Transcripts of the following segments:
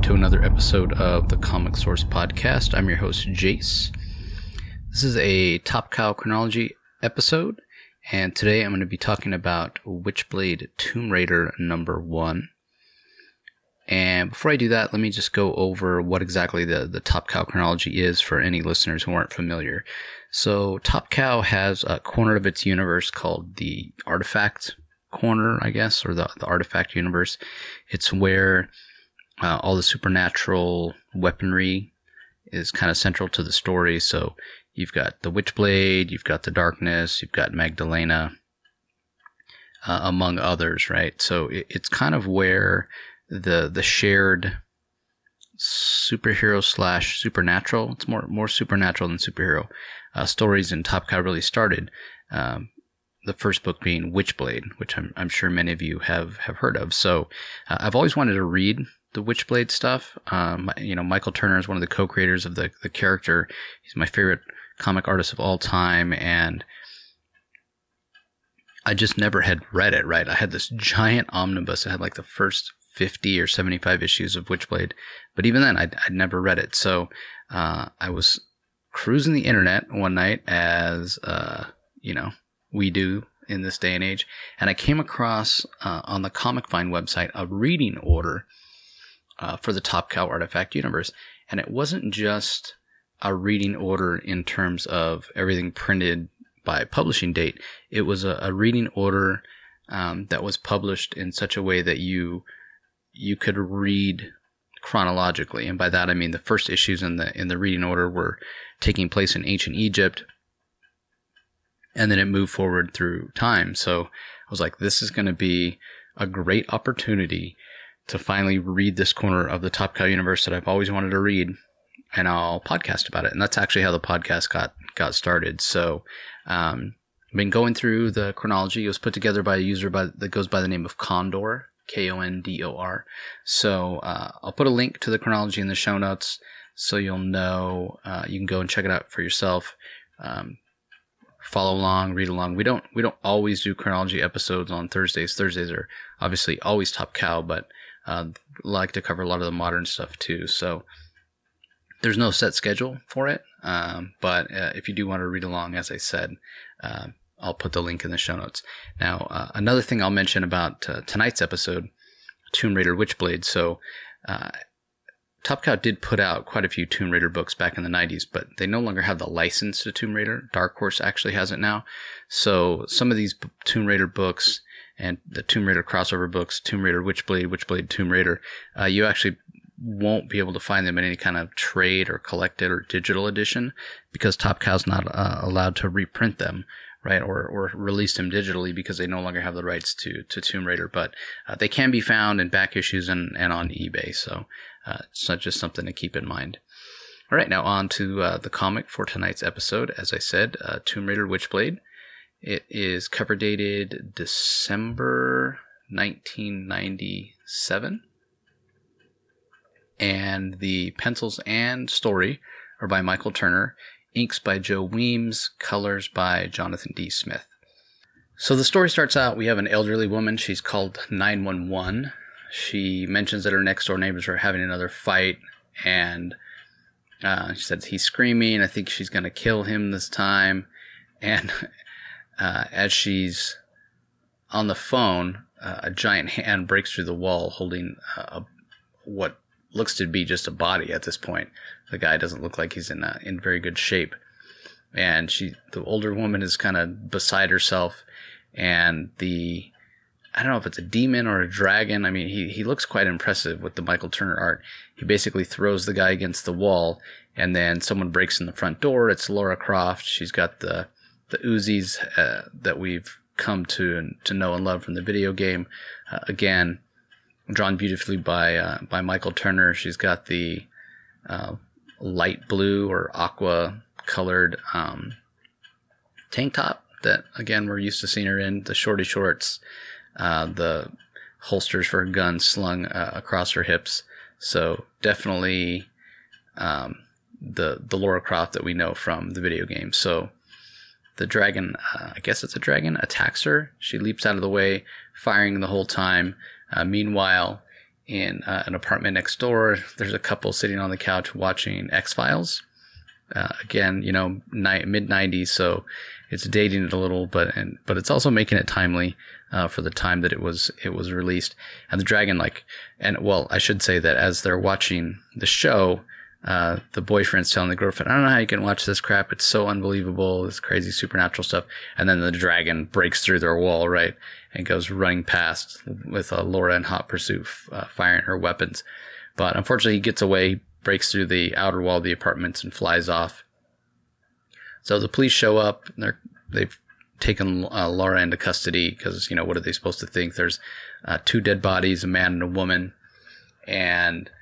to another episode of the Comic Source Podcast. I'm your host, Jace. This is a Top Cow chronology episode, and today I'm going to be talking about Witchblade Tomb Raider number 1. And before I do that, let me just go over what exactly the Top Cow chronology is for any listeners who aren't familiar. So Top Cow has a corner of its universe called the Artifact corner, I guess, or the Artifact universe. It's where all the supernatural weaponry is kind of central to the story. So you've got the Witchblade, you've got the Darkness, you've got Magdalena, among others, right? So it's kind of where the shared superhero / supernatural, it's more supernatural than superhero, stories in Top Cow really started. The first book being Witchblade, which I'm sure many of you have heard of. So I've always wanted to read the Witchblade stuff. Michael Turner is one of the co-creators of the character. He's my favorite comic artist of all time, and I just never had read it, right? I had this giant omnibus. I had like the first 50 or 75 issues of Witchblade, but even then I'd never read it. So I was cruising the internet one night, as we do in this day and age, and I came across on the Comic Find website a reading order for the Top Cow Artifact universe. And it wasn't just a reading order in terms of everything printed by publishing date. It was a reading order that was published in such a way that you could read chronologically. And by that I mean the first issues in the reading order were taking place in ancient Egypt, and then it moved forward through time. So I was like, this is going to be a great opportunity to finally read this corner of the Top Cow universe that I've always wanted to read, and I'll podcast about it. And that's actually how the podcast got started. So I've been going through the chronology. It was put together by a user that goes by the name of Condor, Kondor. So I'll put a link to the chronology in the show notes so you'll know. You can go and check it out for yourself. Follow along, read along. We don't always do chronology episodes on Thursdays. Thursdays are obviously always Top Cow, but like to cover a lot of the modern stuff too. So there's no set schedule for it. But if you do want to read along, as I said, I'll put the link in the show notes. Now, another thing I'll mention about tonight's episode, Tomb Raider Witchblade. So Top Cow did put out quite a few Tomb Raider books back in the 90s, but they no longer have the license to Tomb Raider. Dark Horse actually has it now. So some of these Tomb Raider books and the Tomb Raider crossover books, Tomb Raider Witchblade, Witchblade Tomb Raider, you actually won't be able to find them in any kind of trade or collected or digital edition, because Top Cow's not allowed to reprint them, right, or release them digitally, because they no longer have the rights to Tomb Raider. But they can be found in back issues and on eBay, so it's not just something to keep in mind. All right, now on to the comic for tonight's episode. As I said, Tomb Raider Witchblade. It is cover dated December 1997. And the pencils and story are by Michael Turner, inks by Joe Weems, colors by Jonathan D. Smith. So the story starts out, we have an elderly woman. She's called 911. She mentions that her next door neighbors are having another fight, and she says he's screaming. I think she's going to kill him this time. And as she's on the phone, a giant hand breaks through the wall holding what looks to be just a body at this point. The guy doesn't look like he's in very good shape. And the older woman is kind of beside herself, and I don't know if it's a demon or a dragon. I mean, he looks quite impressive with the Michael Turner art. He basically throws the guy against the wall, and then someone breaks in the front door. It's Lara Croft. She's got the Uzis that we've come to know and love from the video game. Again, drawn beautifully by Michael Turner. She's got the light blue or aqua colored tank top that, again, we're used to seeing her in. The shorty shorts, the holsters for her gun slung across her hips. So definitely the Lara Croft that we know from the video game. So the dragon, I guess it's a dragon, attacks her. She leaps out of the way, firing the whole time. Meanwhile, in an apartment next door. There's a couple sitting on the couch watching X-Files. Again, mid 90s, so it's dating it a little, but it's also making it timely for the time that it was released. And the dragon, I should say that as they're watching the show, the boyfriend's telling the girlfriend, I don't know how you can watch this crap. It's so unbelievable, this crazy supernatural stuff. And then the dragon breaks through their wall, right, and goes running past with Laura in hot pursuit, firing her weapons. But unfortunately, he gets away, breaks through the outer wall of the apartments, and flies off. So the police show up. They've taken Laura into custody because, what are they supposed to think? There's 2 dead bodies, a man and a woman. And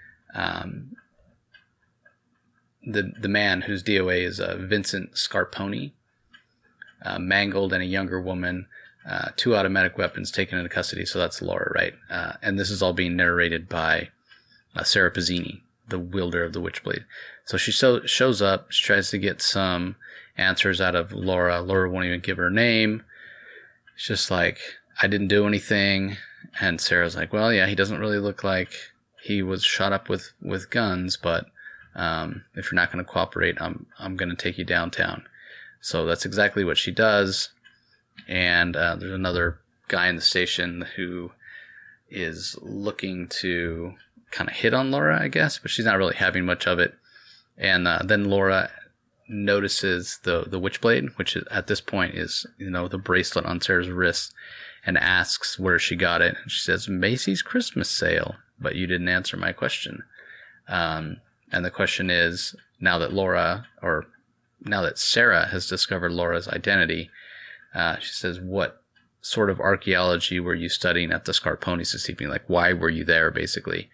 the man whose DOA is Vincent Scarponi, mangled, and a younger woman, 2 automatic weapons taken into custody. So that's Laura, right? And this is all being narrated by Sarah Pazzini, the wielder of the Witchblade. So she shows up. She tries to get some answers out of Laura. Laura won't even give her name. It's just like, I didn't do anything. And Sarah's like, well, yeah, he doesn't really look like he was shot up with guns, but if you're not going to cooperate, I'm going to take you downtown. So that's exactly what she does. And there's another guy in the station who is looking to kind of hit on Laura, I guess, but she's not really having much of it. And then Laura notices the Witchblade, which at this point is, the bracelet on Sarah's wrist, and asks where she got it. And she says, Macy's Christmas sale, but you didn't answer my question. And the question is, now that Sarah has discovered Laura's identity, she says, what sort of archaeology were you studying at the Scarponis this evening? Like, why were you there, basically?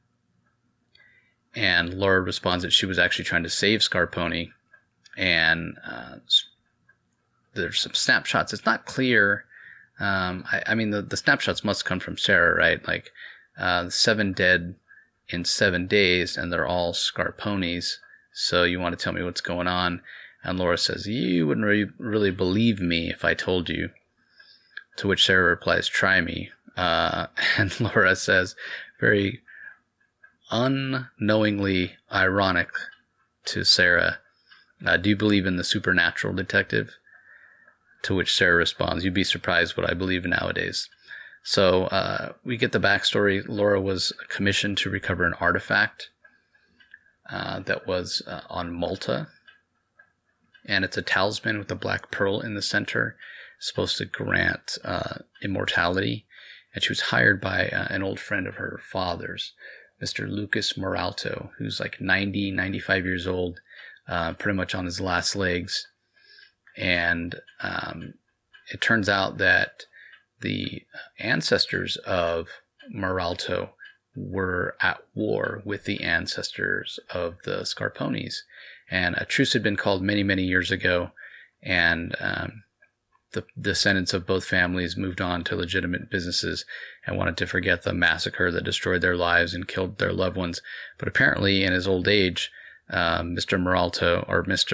And Laura responds that she was actually trying to save Scarponi. And there's some snapshots. It's not clear. The snapshots must come from Sarah, right? Like 7 dead in 7 days, and they're all Scarponis. So you want to tell me what's going on? And Laura says, you wouldn't really believe me if I told you. To which Sarah replies, try me. And Laura says, very unknowingly ironic to Sarah, do you believe in the supernatural, detective? To which Sarah responds, you'd be surprised what I believe nowadays. So we get the backstory. Laura was commissioned to recover an artifact that was on Malta. And it's a talisman with a black pearl in the center. It's supposed to grant immortality. And she was hired by an old friend of her father's, Mr. Lucas Moralto, who's like 95 years old, pretty much on his last legs. And it turns out that the ancestors of Moralto were at war with the ancestors of the Scarponis. And a truce had been called many, many years ago. And the descendants of both families moved on to legitimate businesses and wanted to forget the massacre that destroyed their lives and killed their loved ones. But apparently, in his old age, Mr. Moralto,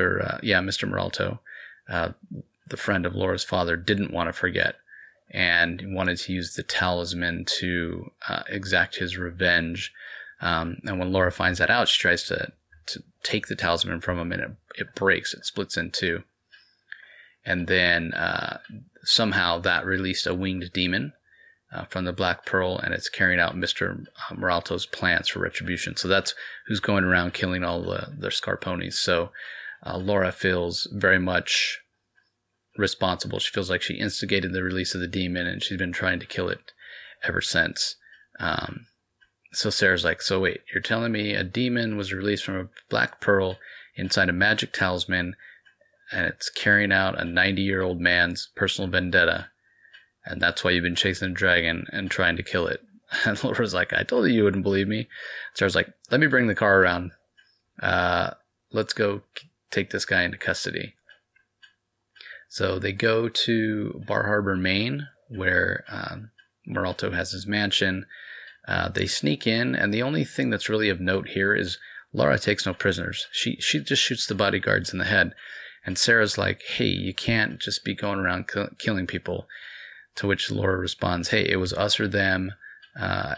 the friend of Laura's father, didn't want to forget and wanted to use the talisman to exact his revenge. And when Laura finds that out, she tries to take the talisman from him, and it breaks. It splits in two. And then somehow that released a winged demon from the Black Pearl, and it's carrying out Mr. Moralto's plans for retribution. So that's who's going around killing all the Scarponis. So Laura feels very much responsible. She feels like she instigated the release of the demon, and she's been trying to kill it ever since. So Sarah's like, so wait, you're telling me a demon was released from a Black Pearl inside a magic talisman, and it's carrying out a 90-year-old man's personal vendetta, and that's why you've been chasing a dragon and trying to kill it? And Laura's like, I told you wouldn't believe me. Sarah's like, let me bring the car around. Let's go take this guy into custody. So they go to Bar Harbor, Maine, where Moralto has his mansion. They sneak in, and the only thing that's really of note here is Laura takes no prisoners. She just shoots the bodyguards in the head. And Sarah's like, hey, you can't just be going around killing people. To which Laura responds, hey, it was us or them.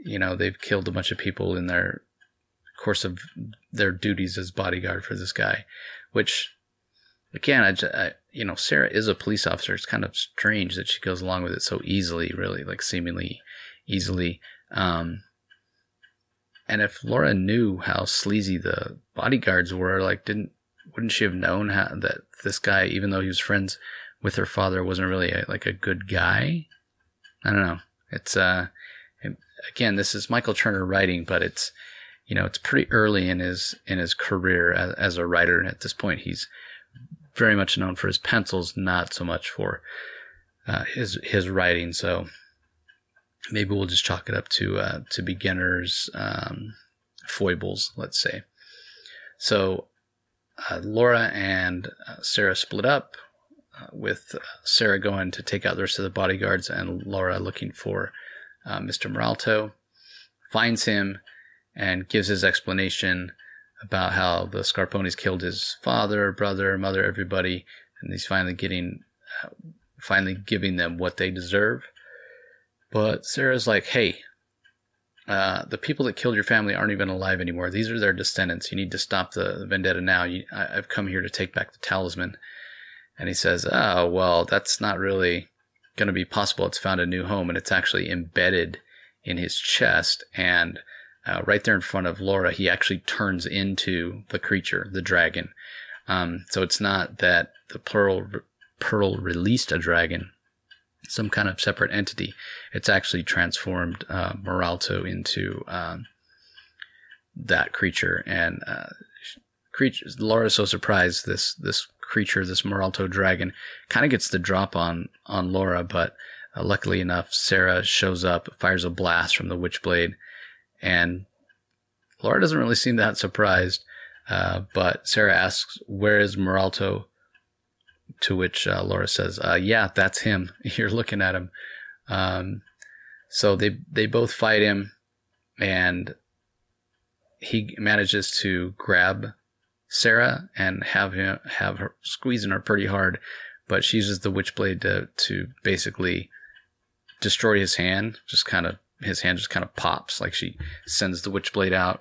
they've killed a bunch of people in their course of their duties as bodyguard for this guy, which, again, Sarah is a police officer. It's kind of strange that she goes along with it so easily, really, like seemingly easily. And if Laura knew how sleazy the bodyguards were, like, wouldn't she have known that this guy, even though he was friends with her father, wasn't really a good guy? I don't know. It's again, this is Michael Turner writing, but it's pretty early in his career as a writer, and at this point he's very much known for his pencils, not so much for his writing. So maybe we'll just chalk it up to beginners' foibles, let's say. So Laura and Sarah split up, with Sarah going to take out the rest of the bodyguards and Laura looking for Mr. Moralto. Finds him and gives his explanation about how the Scarponis killed his father, brother, mother, everybody, and he's finally giving them what they deserve. But Sarah's like, hey, the people that killed your family aren't even alive anymore. These are their descendants. You need to stop the vendetta now. I've come here to take back the talisman. And he says, oh, well, that's not really going to be possible. It's found a new home, and it's actually embedded in his chest. And right there in front of Laura, he actually turns into the creature, the dragon. So it's not that the Pearl released a dragon, some kind of separate entity. It's actually transformed Moralto into that creature. And Laura's so surprised this creature, this Moralto dragon, kind of gets the drop on Laura, but luckily enough, Sarah shows up, fires a blast from the Witchblade, and Laura doesn't really seem that surprised, but Sarah asks, where is Moralto? To which Laura says, yeah, that's him. You're looking at him. So they both fight him, and he manages to grab Sarah and have her squeezing her pretty hard, but she uses the Witchblade to basically destroy his hand. His hand just kind of pops, like she sends the Witchblade out,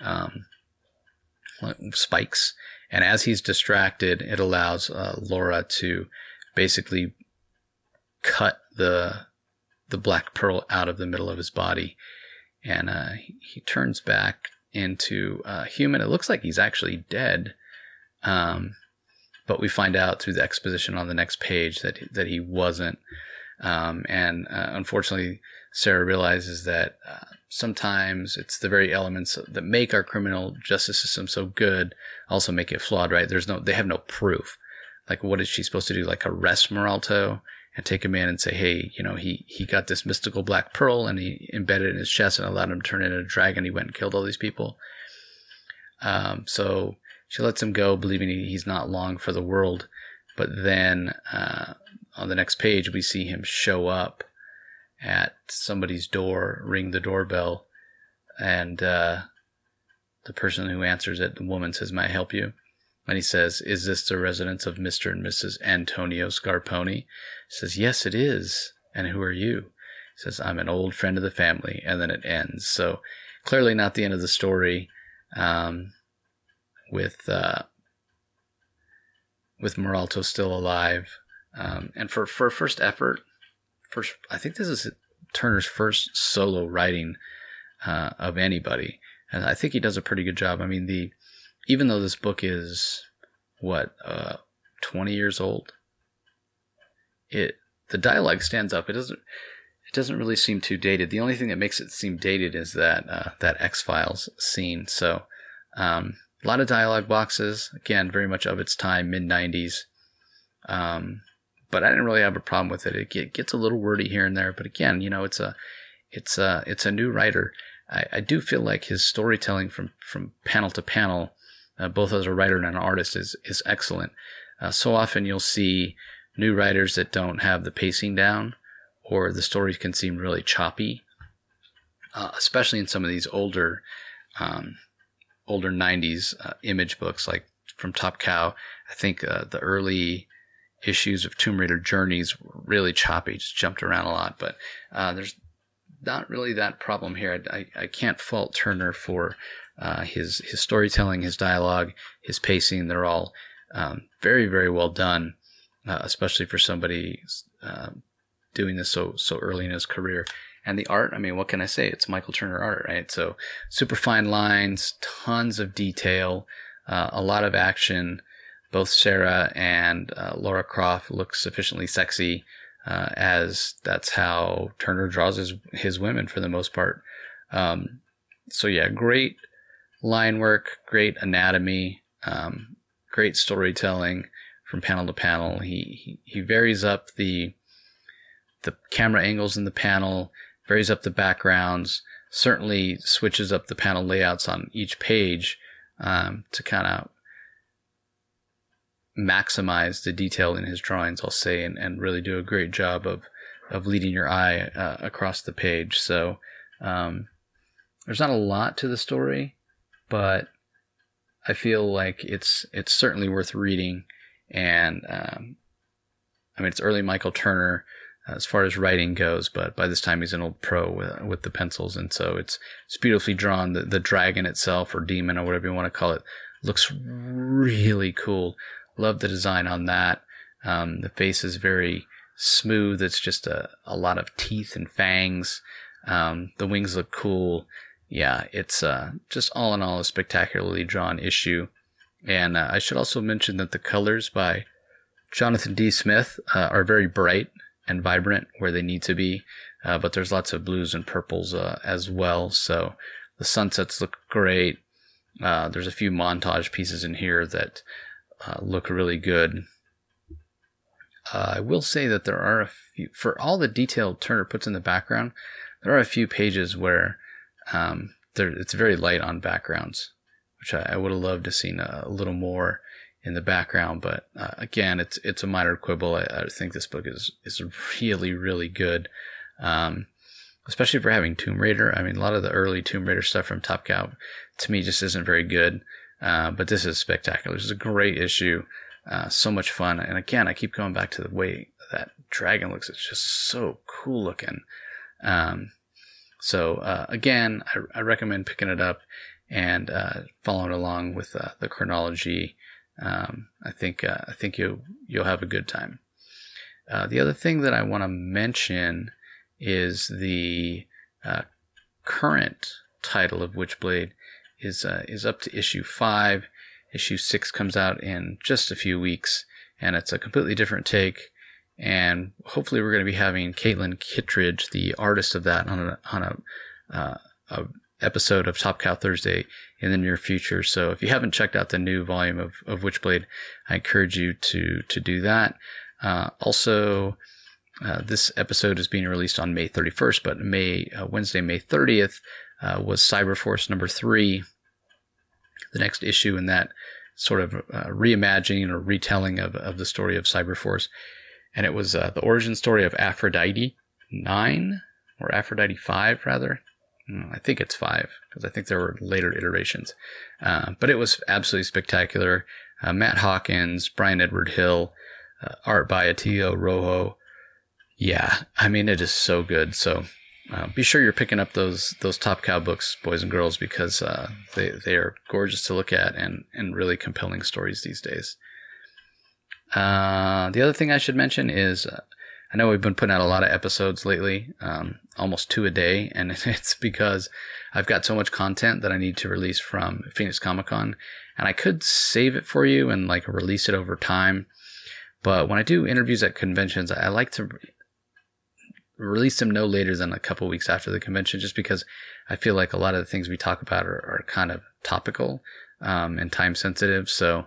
spikes, and as he's distracted, it allows Laura to basically cut the Black Pearl out of the middle of his body, and he turns back into human. It looks like he's actually dead, but we find out through the exposition on the next page that he wasn't. And unfortunately, Sarah realizes that sometimes it's the very elements that make our criminal justice system so good also make it flawed, right? They have no proof. Like, what is she supposed to do? Like, arrest Moralto and take him in and say, hey, he got this mystical Black Pearl and he embedded it in his chest and allowed him to turn into a dragon. He went and killed all these people. So she lets him go, believing he's not long for the world. But then on the next page, we see him show up at somebody's door, ring the doorbell, and the person who answers it, the woman, says, may I help you? And he says, is this the residence of Mr. and Mrs. Antonio Scarponi? He says, yes, it is. And who are you? He says, I'm an old friend of the family. And then it ends. So clearly not the end of the story, with Moralto still alive. And for first effort, I think this is Turner's first solo writing of anybody. And I think he does a pretty good job. I mean, even though this book is 20 years old, the dialogue stands up. It doesn't really seem too dated. The only thing that makes it seem dated is that X-Files scene. So a lot of dialogue boxes, again, very much of its time, mid-90s. But I didn't really have a problem with it. It gets a little wordy here and there, but again, it's a new writer. I do feel like his storytelling from panel to panel, both as a writer and an artist, is excellent. So often you'll see new writers that don't have the pacing down, or the stories can seem really choppy, especially in some of these older 90s Image books, like from Top Cow. I think the early issues of Tomb Raider Journeys were really choppy, just jumped around a lot. But there's not really that problem here. I can't fault Turner for his storytelling, his dialogue, his pacing. They're all very, very well done, especially for somebody doing this so early in his career. And the art, I mean, what can I say? It's Michael Turner art, right? So super fine lines, tons of detail, a lot of action. Both Sarah and Laura Croft look sufficiently sexy, as that's how Turner draws his women for the most part. So yeah, great line work, great anatomy, great storytelling from panel to panel. He varies up the camera angles in the panel, varies up the backgrounds, certainly switches up the panel layouts on each page to kind of maximize the detail in his drawings, I'll say, and really do a great job of leading your eye across the page. So there's not a lot to the story, but I feel like it's certainly worth reading. And I mean, it's early Michael Turner as far as writing goes, but by this time he's an old pro with the pencils, and so it's beautifully drawn. The dragon itself, or demon, or whatever you want to call it, looks really cool. Love the design on that. The face is very smooth. It's just a lot of teeth and fangs. The wings look cool. Yeah, it's just all in all a spectacularly drawn issue. And I should also mention that the colors by Jonathan D. Smith are very bright and vibrant where they need to be, but there's lots of blues and purples as well. So the sunsets look great. There's a few montage pieces in here that look really good. I will say that there are a few, for all the detail Turner puts in the background, there are a few pages where it's very light on backgrounds, which I would have loved to have seen a little more in the background. But again, it's a minor quibble. I think this book is really, really good, especially for having Tomb Raider. I mean, a lot of the early Tomb Raider stuff from Top Cow to me just isn't very good. But this is spectacular. This is a great issue. So much fun. And again, I keep going back to the way that dragon looks. It's just so cool looking. So again, I recommend picking it up and following along with the chronology. I think you'll have a good time. The other thing that I want to mention is the current title of Witchblade is up to issue 5. Issue 6 comes out in just a few weeks, and it's a completely different take. And hopefully, we're going to be having Caitlin Kittredge, the artist of that, on a episode of Top Cow Thursday in the near future. So if you haven't checked out the new volume of Witchblade, I encourage you to do that. Also, this episode is being released on May 31st, but Wednesday, May 30th was Cyberforce number 3, the next issue in that sort of reimagining or retelling of the story of Cyberforce. And it was the origin story of Aphrodite 9, or Aphrodite 5, rather. I think it's 5, because I think there were later iterations. But it was absolutely spectacular. Matt Hawkins, Brian Edward Hill, art by Attilio Rojo. Yeah, I mean, it is so good. So be sure you're picking up those Top Cow books, boys and girls, because they are gorgeous to look at and really compelling stories these days. The other thing I should mention is I know we've been putting out a lot of episodes lately, almost 2 a day, and it's because I've got so much content that I need to release from Phoenix Comic Con, and I could save it for you and like release it over time. But when I do interviews at conventions, I like to release them no later than a couple weeks after the convention, just because I feel like a lot of the things we talk about are kind of topical and time sensitive. So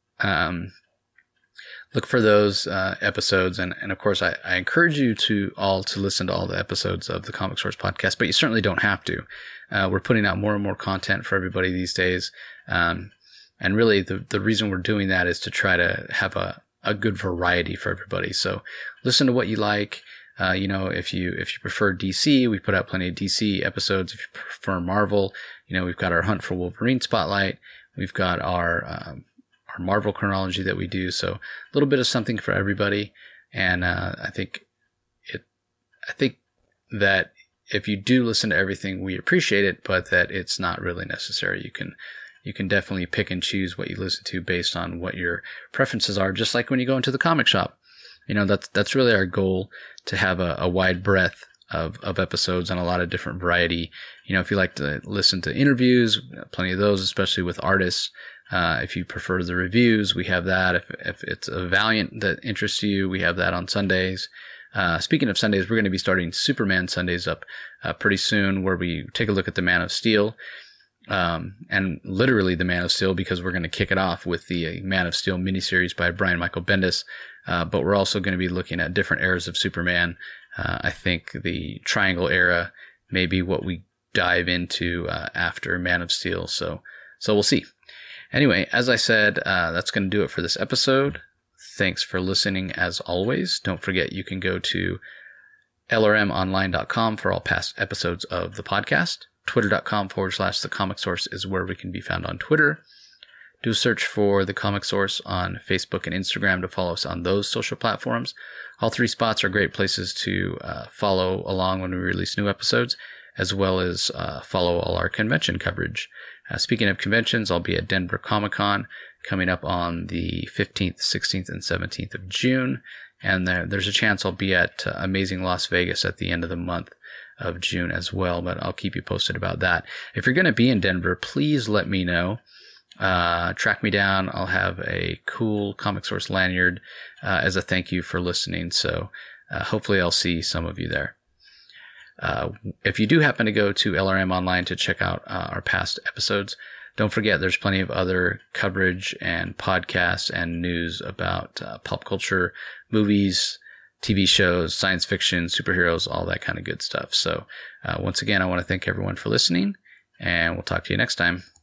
look for those episodes. And of course, I encourage you to listen to all the episodes of the Comic Source podcast, but you certainly don't have to. We're putting out more and more content for everybody these days. And really the reason we're doing that is to try to have a good variety for everybody. So listen to what you like. If you prefer DC, we put out plenty of DC episodes. If you prefer Marvel, we've got our Hunt for Wolverine spotlight. We've got our Marvel chronology that we do. So a little bit of something for everybody. And I think that if you do listen to everything, we appreciate it, but that it's not really necessary. You can definitely pick and choose what you listen to based on what your preferences are, just like when you go into the comic shop. That's really our goal, to have a wide breadth of episodes and a lot of different variety. If you like to listen to interviews, plenty of those, especially with artists. If you prefer the reviews, we have that. If it's a Valiant that interests you, we have that on Sundays. Speaking of Sundays, we're going to be starting Superman Sundays up pretty soon, where we take a look at the Man of Steel. And literally the Man of Steel, because we're going to kick it off with the Man of Steel miniseries by Brian Michael Bendis. But we're also going to be looking at different eras of Superman. I think the Triangle era may be what we dive into after Man of Steel. So we'll see. Anyway, as I said, that's going to do it for this episode. Thanks for listening as always. Don't forget you can go to lrmonline.com for all past episodes of the podcast. Twitter.com/The Comic Source is where we can be found on Twitter. Do a search for The Comic Source on Facebook and Instagram to follow us on those social platforms. All three spots are great places to follow along when we release new episodes, as well as follow all our convention coverage. Speaking of conventions, I'll be at Denver Comic Con coming up on the 15th, 16th, and 17th of June. And there's a chance I'll be at Amazing Las Vegas at the end of the month of June as well, but I'll keep you posted about that. If you're going to be in Denver, please let me know. Track me down. I'll have a cool Comic Source lanyard as a thank you for listening. So hopefully I'll see some of you there. If you do happen to go to LRM Online to check out our past episodes, don't forget there's plenty of other coverage and podcasts and news about pop culture, movies, TV shows, science fiction, superheroes, all that kind of good stuff. So once again, I want to thank everyone for listening, and we'll talk to you next time.